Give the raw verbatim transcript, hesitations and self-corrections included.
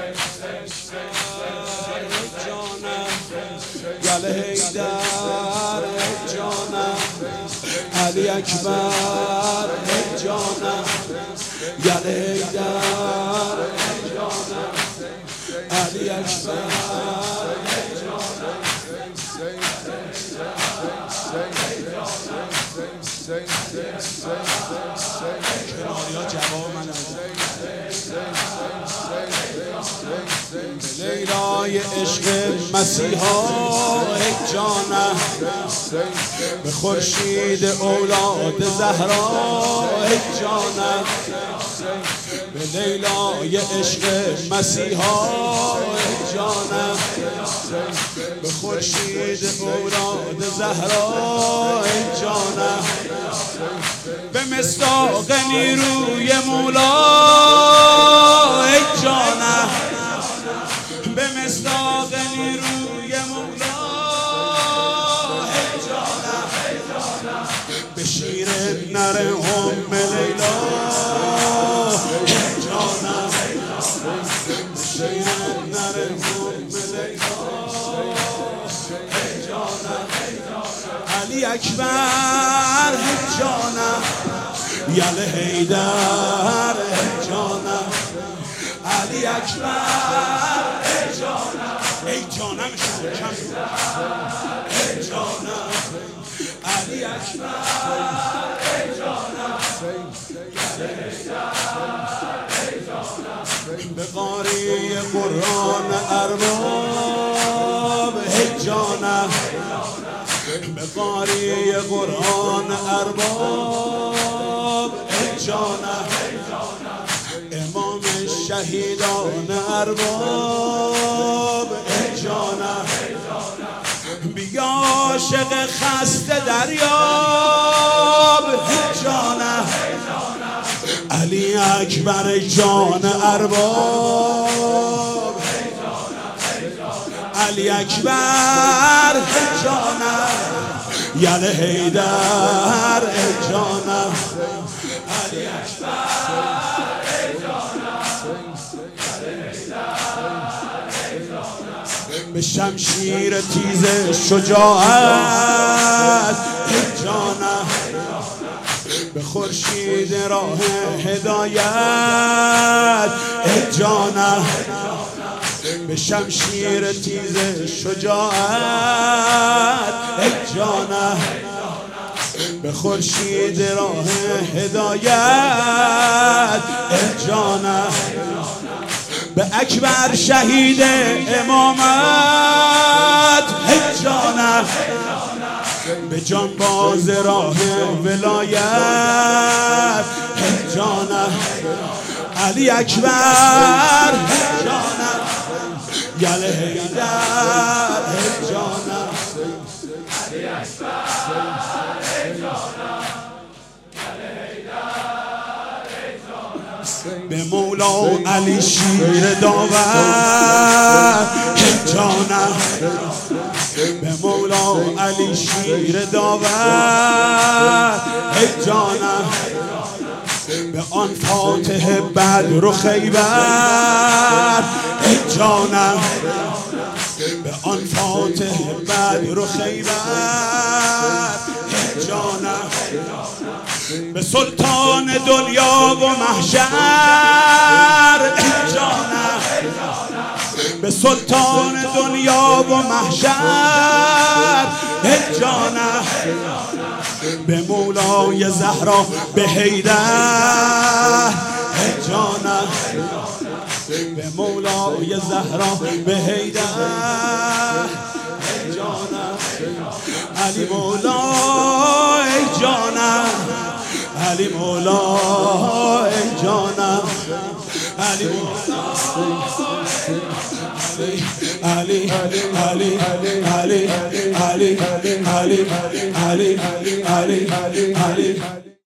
گل حیدر جانم علی اکبر جانم گل حیدر جانم علی اکبر جانم کناریا جواب من لیلای عشق مسیحا ای جانم به خورشید اولاد زهرا ای جانم به لیلای عشق مسیحا ای جانم به خورشید اولاد زهرا ای جانم به مصداق نیروی مولا ای جانم به مصداق نیروی مولا ای جانم به شیر نر ام لیلا ای جانم به شیر نر ام لیلا ای جانم علی اکبر ای جانم یل حیدر ای جانم علی اکبر ای جانم ای جانم شکم ای جانم علی اکبر ای جانم به قاری قرآن ارباب ای جانم به قاری قرآن ارباب ای جانم امام شهیدان ارباب ای جانم بیا عاشق خسته دریاب ای جانم علی اکبر جان ارباب علی اکبر ای جانم یل حیدر ای جانم علی اکبر ای جانم به شمشیر تیز شجاعت ای جانم به خورشید راه هدایت ای جانم به شمشیر تیز شجاعت ای جانم به خورشید راه هدایت ای جانم به اکبر شهید امامت ای جانم به جانباز راه ولایت ای جانم علی اکبر ای جانم گل حیدر ای جانم علی اکبر ای جانم گل حیدر ای جانم به مولا علی شیر داور ای جانم به مولا علی شیر داور ای جانم به آن فاتح بدر و خیبر ای جانم به آن فاتح بدر و خیبر ای جانم به سلطان دنیا و محشر ای جانم به سلطان دنیا و محشر ای جانم به مولای زهرا به حیدر ای جانم به مولای زهرا به حیدر ای جانم علی مولا ای جانم علی مولا ای جانم علی مولا علی علی علی علی علی علی علی علی علی علی